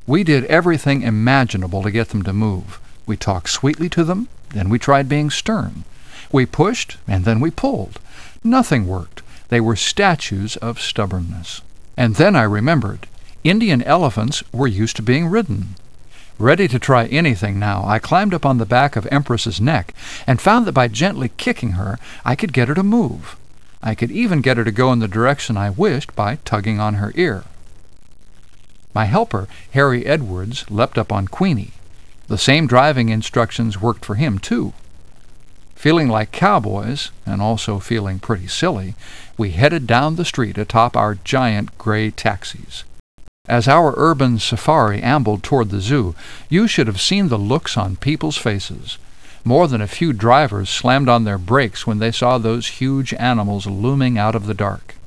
We did everything imaginable to get them to move. We talked sweetly to them, then we tried being stern. We pushed, and then we pulled. Nothing worked. They were statues of stubbornness. And then I remembered, Indian elephants were used to being ridden. Ready to try anything now, I climbed up on the back of Empress's neck and found that by gently kicking her, I could get her to move. I could even get her to go in the direction I wished by tugging on her ear. My helper, Harry Edwards, leapt up on Queenie. The same driving instructions worked for him, too. Feeling like cowboys, and also feeling pretty silly, we headed down the street atop our giant gray taxis. As our urban safari ambled toward the zoo, you should have seen the looks on people's faces. More than a few drivers slammed on their brakes when they saw those huge animals looming out of the dark.